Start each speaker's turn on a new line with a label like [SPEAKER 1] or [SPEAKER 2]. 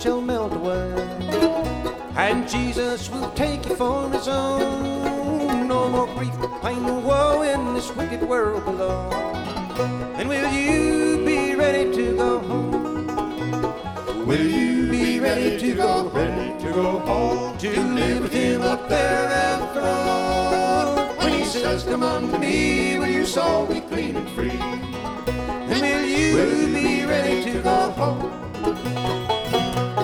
[SPEAKER 1] shall melt away, and Jesus will take you for his own. No more grief, pain, or woe in this wicked world below. And will you be ready to go home? Will you be ready to go home? To live with him up there after all. When he says, come unto me, will your soul be clean and free? And will you be ready to go home?